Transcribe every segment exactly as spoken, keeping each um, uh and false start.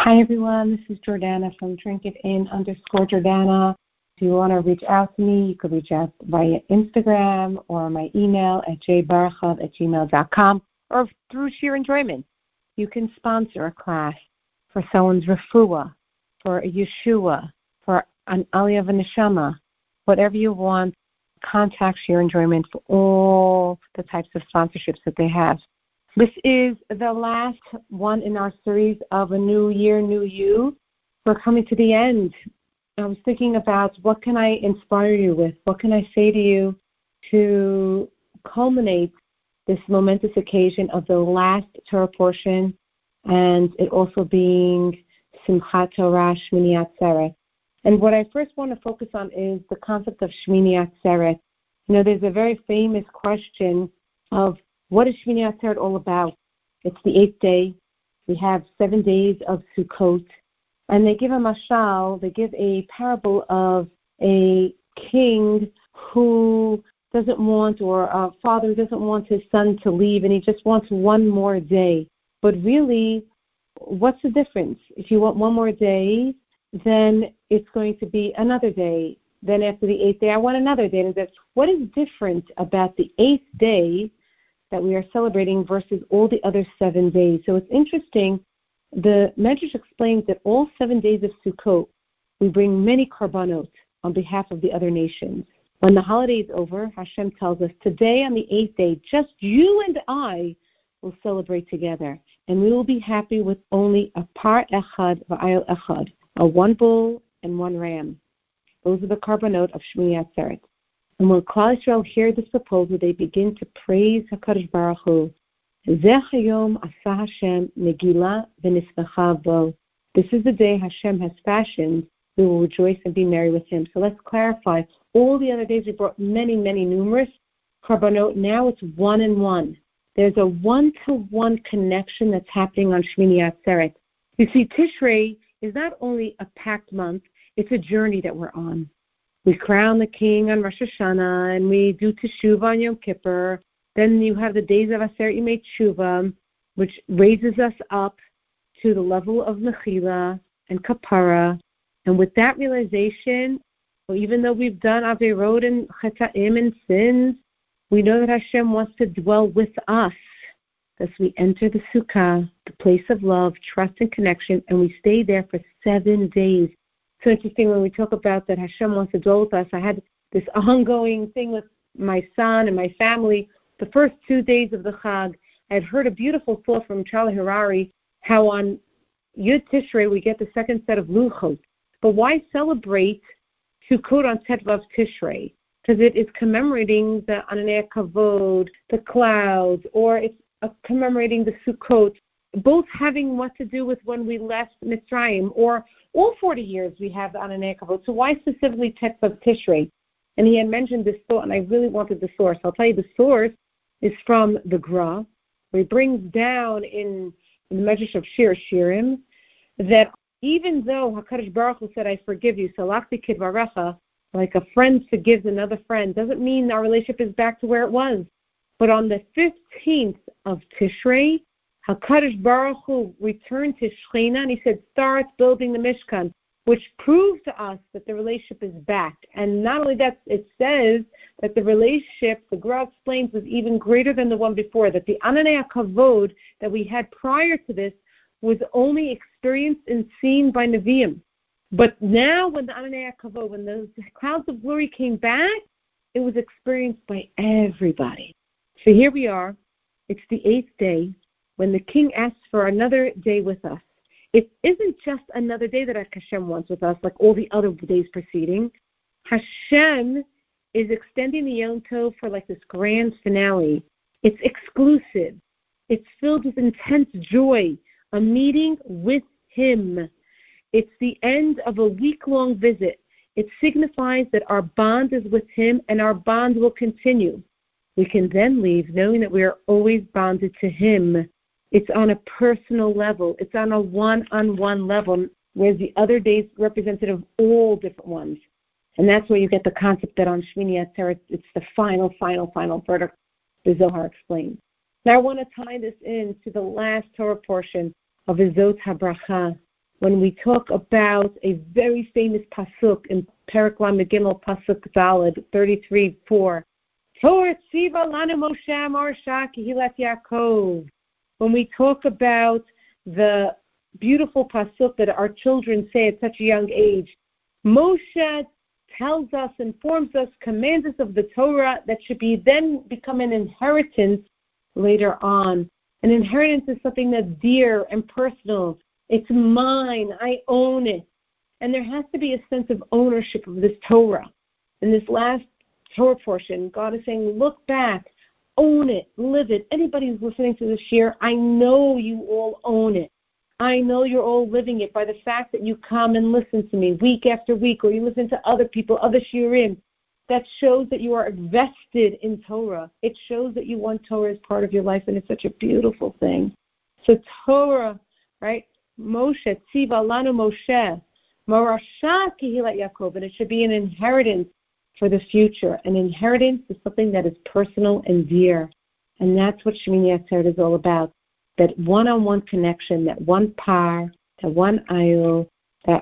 Hi, everyone. This is Jordana from Drink It In underscore Jordana. If you want to reach out to me, you could reach out via Instagram or my email at j barachov at gmail dot com or through sheer enjoyment. You can sponsor a class for someone's refuah, for a Yeshua, for an aliyah v'neshama, whatever you want. Contact Sheer Enjoyment for all the types of sponsorships that they have. This is the last one in our series of A New Year, New You. We're coming to the end. I was thinking about what can I inspire you with? What can I say to you to culminate this momentous occasion of the last Torah portion, and it also being Simchat Torah Shmini Atzeret. And what I first want to focus on is the concept of Shmini Atzeret. You know, there's a very famous question of what is Shmini Atzeret all about? It's the eighth day. We have seven days of Sukkot. And they give a mashal, they give a parable of a king who doesn't want, or a father doesn't want his son to leave, and he just wants one more day. But really, what's the difference? If you want one more day, then it's going to be another day. Then after the eighth day, I want another day. And that's, what is different about the eighth day that we are celebrating versus all the other seven days? So it's interesting. The Medrash explains that all seven days of Sukkot, we bring many korbanot on behalf of the other nations. When the holiday is over, Hashem tells us, today on the eighth day, just you and I will celebrate together. And we will be happy with only a par echad v'ayil echad, a one bull and one ram. Those are the korbanot of Shmini Atzeret. And when Klal Yisrael hear this proposal, they begin to praise HaKadosh Baruch Hu. Zeh hayom asa Hashem negila v'nismecha bo. This is the day Hashem has fashioned. We will rejoice and be merry with Him. So let's clarify. All the other days we brought many, many numerous korbanot. Now it's one and one. There's a one-to-one connection that's happening on Shmini Atzeret. You see, Tishrei is not only a packed month, it's a journey that we're on. We crown the king on Rosh Hashanah, and we do Teshuvah on Yom Kippur. Then you have the days of Aseret Yemei Teshuvah, which raises us up to the level of Mechila and Kapara. And with that realization, well, even though we've done Averot and Cheta'im and sins, we know that Hashem wants to dwell with us. Thus we enter the Sukkah, the place of love, trust, and connection, and we stay there for seven days. So interesting when we talk about that Hashem wants to dwell with us. I had this ongoing thing with my son and my family. The first two days of the Chag, I had heard a beautiful thought from Charlie Harari, how on Yud Tishrei we get the second set of Luchot. But why celebrate Sukkot on Tetvav Tishrei? Because it is commemorating the Ananei Kavod, the clouds, or it's uh, commemorating the Sukkot, both having what to do with when we left Mitzrayim, or all forty years we have the Ananei Kavod. So why specifically Tetvav Tishrei? And he had mentioned this thought, and I really wanted the source. I'll tell you the source is from the Gra, where he brings down in, in the Medrash of Shir Shirim that even though HaKadosh Baruch Hu said, I forgive you, Salachti Kidvarecha, like a friend forgives another friend, doesn't mean our relationship is back to where it was. But on the fifteenth of Tishrei, HaKadosh Baruch Hu returned to Shechina, and he said, start building the Mishkan, which proves to us that the relationship is back. And not only that, it says that the relationship, the Gra explains, was even greater than the one before, that the Ananei Kavod that we had prior to this was only experienced and seen by Nevi'im. But now when the Ananei Kavod, when the clouds of glory came back, it was experienced by everybody. So here we are. It's the eighth day when the king asks for another day with us. It isn't just another day that Hashem wants with us, like all the other days preceding. Hashem is extending the Yom Tov for like this grand finale. It's exclusive. It's filled with intense joy, a meeting with Him. It's the end of a week-long visit. It signifies that our bond is with Him and our bond will continue. We can then leave knowing that we are always bonded to Him. It's on a personal level. It's on a one-on-one level, whereas the other days represented of all different ones. And that's where you get the concept that on Shmini Atzeret, it's the final, final, final verdict, the Zohar explains. Now I want to tie this in to the last Torah portion of Ezot HaBracha. when we talk about a very famous pasuk in Perek Lamed Gimel Pasuk Daled thirty-three four, Torah tziva lanu Moshe Marsha Kehilat Yaakov. When we talk about the beautiful pasuk that our children say at such a young age, Moshe tells us, informs us, commands us of the Torah that should be then become an inheritance later on. An inheritance is something that's dear and personal. It's mine. I own it. And there has to be a sense of ownership of this Torah. In this last Torah portion, God is saying, look back, own it, live it. Anybody who's listening to this year, I know you all own it. I know you're all living it by the fact that you come and listen to me week after week, or you listen to other people, other shiurim. That shows that you are invested in Torah. It shows that you want Torah as part of your life, and it's such a beautiful thing. So Torah, right? Moshe, tziva lanu Moshe, Morasha Kehilat Yaakov, and it should be an inheritance for the future. An inheritance is something that is personal and dear, and that's what Shemini Atzeret is all about. That one-on-one connection, that one par, that one ayil, that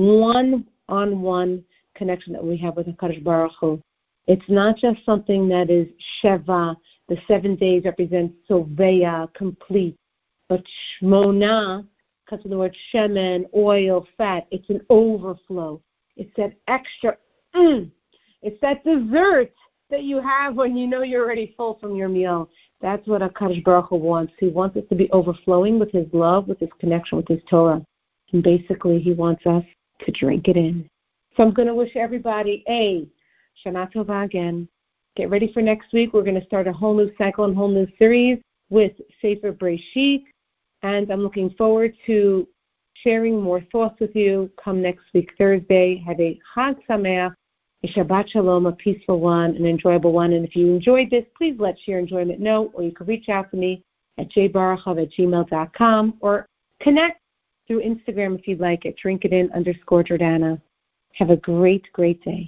one-on-one connection that we have with HaKadosh Baruch Hu. It's not just something that is Sheva, the seven days represents Soveya, complete, but Shmona comes from the word shemen, oil, fat. It's an overflow. It's that extra, mm, it's that dessert that you have when you know you're already full from your meal. That's what HaKadosh Baruch Hu wants. He wants us to be overflowing with His love, with His connection with His Torah. And basically, He wants us to drink it in. So I'm going to wish everybody a Shana Tova again. Get ready for next week. We're going to start a whole new cycle and whole new series with Sefer Breshit. And I'm looking forward to sharing more thoughts with you come next week, Thursday. Have a Chag Sameach, a Shabbat Shalom, a peaceful one, an enjoyable one. And if you enjoyed this, please let Share Enjoyment know, or you can reach out to me at j baruchov at gmail dot com, or connect through Instagram if you'd like at drinkitin underscore Jordana. Have a great, great day.